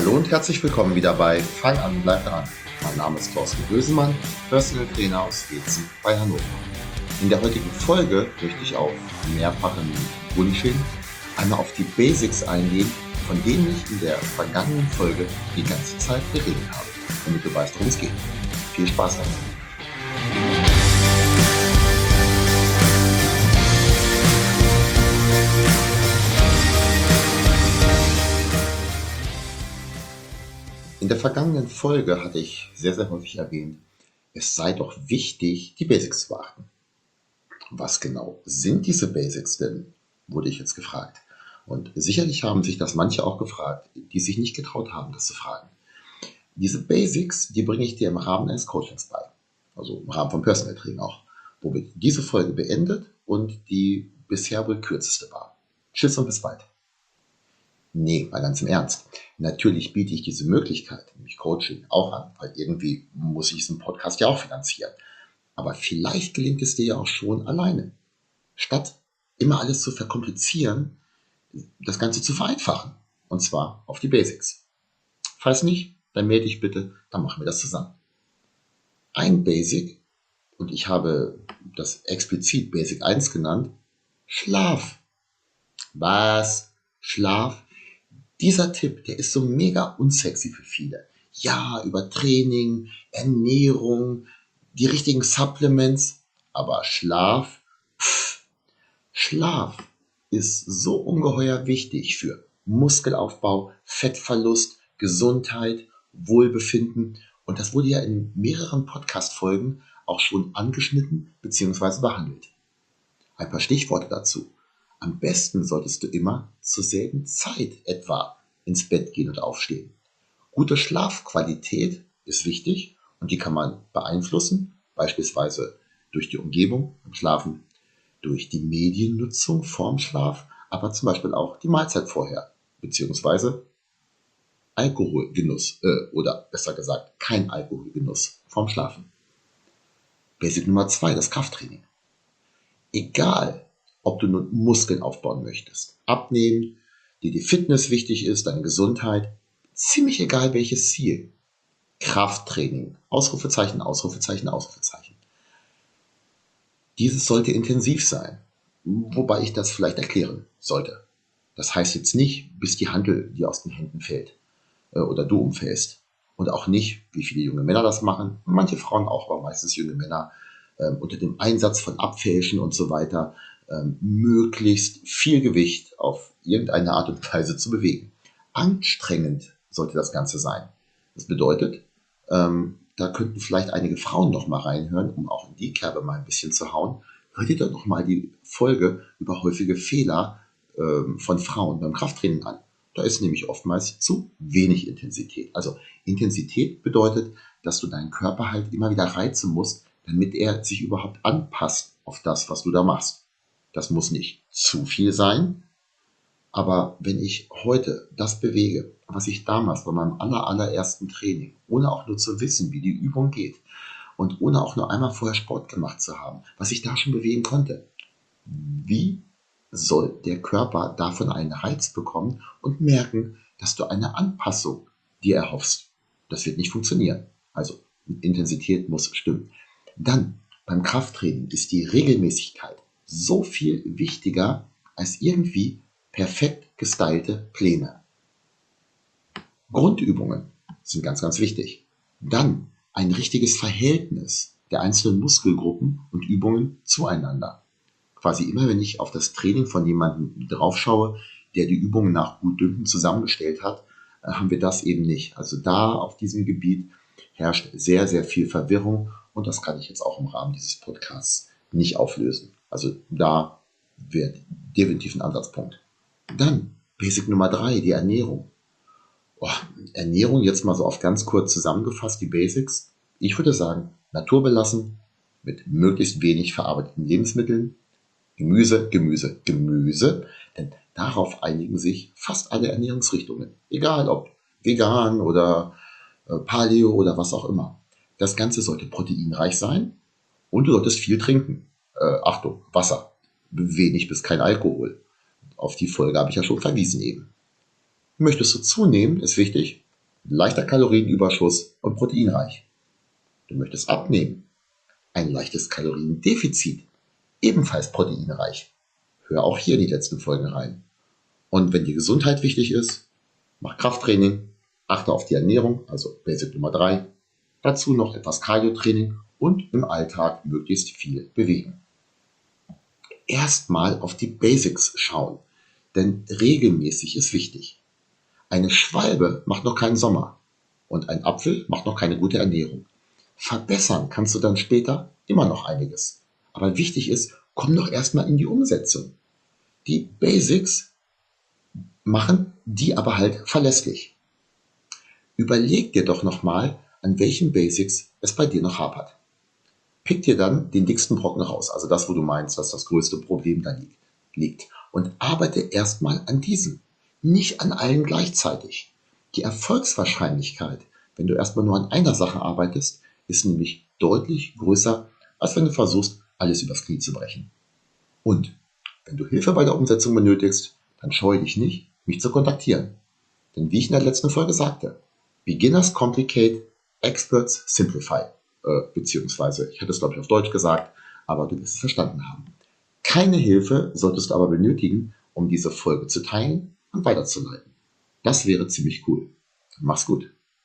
Hallo und herzlich willkommen wieder bei Fang an, bleib dran. Mein Name ist Thorsten Bösemann, Personal Trainer aus Wetzen bei Hannover. In der heutigen Folge möchte ich auf mehrfachen Wunsch hin einmal auf die Basics eingehen, von denen ich in der vergangenen Folge die ganze Zeit geredet habe, damit du weißt, worum es geht. Viel Spaß damit! In der vergangenen Folge hatte ich sehr, sehr häufig erwähnt, es sei doch wichtig, die Basics zu beachten. Was genau sind diese Basics denn, wurde ich jetzt gefragt. Und sicherlich haben sich das manche auch gefragt, die sich nicht getraut haben, das zu fragen. Diese Basics, die bringe ich dir im Rahmen eines Coachings bei. Also im Rahmen von Personal Training auch. Womit diese Folge beendet und die bisher wohl kürzeste war. Tschüss und bis bald. Nee, mal ganz im Ernst. Natürlich biete ich diese Möglichkeit, nämlich Coaching, auch an, weil irgendwie muss ich diesen Podcast ja auch finanzieren. Aber vielleicht gelingt es dir ja auch schon alleine. Statt immer alles zu verkomplizieren, das Ganze zu vereinfachen. Und zwar auf die Basics. Falls nicht, dann melde dich bitte, dann machen wir das zusammen. Ein Basic, und ich habe das explizit Basic 1 genannt, Schlaf. Was? Schlaf? Dieser Tipp, der ist so mega unsexy für viele. Ja, über Training, Ernährung, die richtigen Supplements, aber Schlaf, Schlaf ist so ungeheuer wichtig für Muskelaufbau, Fettverlust, Gesundheit, Wohlbefinden. Und das wurde ja in mehreren Podcast-Folgen auch schon angeschnitten bzw. behandelt. Ein paar Stichworte dazu. Am besten solltest du immer zur selben Zeit etwa ins Bett gehen und aufstehen. Gute Schlafqualität ist wichtig und die kann man beeinflussen, beispielsweise durch die Umgebung beim Schlafen, durch die Mediennutzung vorm Schlaf, aber zum Beispiel auch die Mahlzeit vorher, beziehungsweise Alkoholgenuss oder besser gesagt kein Alkoholgenuss vorm Schlafen. Basic Nummer 2, das Krafttraining. Egal, ob du nun Muskeln aufbauen möchtest, abnehmen, dir die Fitness wichtig ist, deine Gesundheit, ziemlich egal welches Ziel. Krafttraining, Ausrufezeichen, Ausrufezeichen, Ausrufezeichen. Dieses sollte intensiv sein, wobei ich das vielleicht erklären sollte. Das heißt jetzt nicht, bis die Hantel dir aus den Händen fällt oder du umfällst. Und auch nicht, wie viele junge Männer das machen, manche Frauen auch, aber meistens junge Männer, unter dem Einsatz von Abfälschen und so weiter, möglichst viel Gewicht auf irgendeine Art und Weise zu bewegen. Anstrengend sollte das Ganze sein. Das bedeutet, da könnten vielleicht einige Frauen noch mal reinhören, um auch in die Kerbe mal ein bisschen zu hauen. Hört ihr doch noch mal die Folge über häufige Fehler von Frauen beim Krafttraining an. Da ist nämlich oftmals zu wenig Intensität. Also Intensität bedeutet, dass du deinen Körper halt immer wieder reizen musst, damit er sich überhaupt anpasst auf das, was du da machst. Das muss nicht zu viel sein, aber wenn ich heute das bewege, was ich damals bei meinem allerersten Training, ohne auch nur zu wissen, wie die Übung geht und ohne auch nur einmal vorher Sport gemacht zu haben, was ich da schon bewegen konnte, wie soll der Körper davon einen Reiz bekommen und merken, dass du eine Anpassung dir erhoffst? Das wird nicht funktionieren. Also Intensität muss stimmen. Dann beim Krafttraining ist die Regelmäßigkeit so viel wichtiger als irgendwie perfekt gestylte Pläne. Grundübungen sind ganz, ganz wichtig. Dann ein richtiges Verhältnis der einzelnen Muskelgruppen und Übungen zueinander. Quasi immer, wenn ich auf das Training von jemandem drauf schaue, der die Übungen nach Gutdünken zusammengestellt hat, haben wir das eben nicht. Also da auf diesem Gebiet herrscht sehr, sehr viel Verwirrung und das kann ich jetzt auch im Rahmen dieses Podcasts nicht auflösen. Also da wird definitiv ein Ansatzpunkt. Dann Basic Nummer 3, die Ernährung. Ernährung jetzt mal so auf ganz kurz zusammengefasst, die Basics. Ich würde sagen, naturbelassen, mit möglichst wenig verarbeiteten Lebensmitteln, Gemüse, Gemüse, Gemüse, denn darauf einigen sich fast alle Ernährungsrichtungen. Egal ob vegan oder Paleo oder was auch immer. Das Ganze sollte proteinreich sein und du solltest viel trinken. Achtung, Wasser. Wenig bis kein Alkohol. Auf die Folge habe ich ja schon verwiesen eben. Möchtest du zunehmen, ist wichtig, leichter Kalorienüberschuss und proteinreich. Du möchtest abnehmen, ein leichtes Kaloriendefizit, ebenfalls proteinreich. Hör auch hier in die letzten Folgen rein. Und wenn dir Gesundheit wichtig ist, mach Krafttraining, achte auf die Ernährung, also Basic Nummer 3. Dazu noch etwas Cardio-Training und im Alltag möglichst viel bewegen. Erstmal auf die Basics schauen, denn regelmäßig ist wichtig. Eine Schwalbe macht noch keinen Sommer und ein Apfel macht noch keine gute Ernährung. Verbessern kannst du dann später immer noch einiges. Aber wichtig ist, komm doch erstmal in die Umsetzung. Die Basics machen die aber halt verlässlich. Überleg dir doch nochmal, an welchen Basics es bei dir noch hapert. Pick dir dann den dicksten Brocken raus, also das, wo du meinst, dass das größte Problem da liegt. Und arbeite erstmal an diesem, nicht an allen gleichzeitig. Die Erfolgswahrscheinlichkeit, wenn du erstmal nur an einer Sache arbeitest, ist nämlich deutlich größer, als wenn du versuchst, alles übers Knie zu brechen. Und wenn du Hilfe bei der Umsetzung benötigst, dann scheue dich nicht, mich zu kontaktieren. Denn wie ich in der letzten Folge sagte, Beginners complicate, Experts simplify. Beziehungsweise, ich hätte es glaube ich auf Deutsch gesagt, aber du wirst es verstanden haben. Keine Hilfe solltest du aber benötigen, um diese Folge zu teilen und weiterzuleiten. Das wäre ziemlich cool. Mach's gut.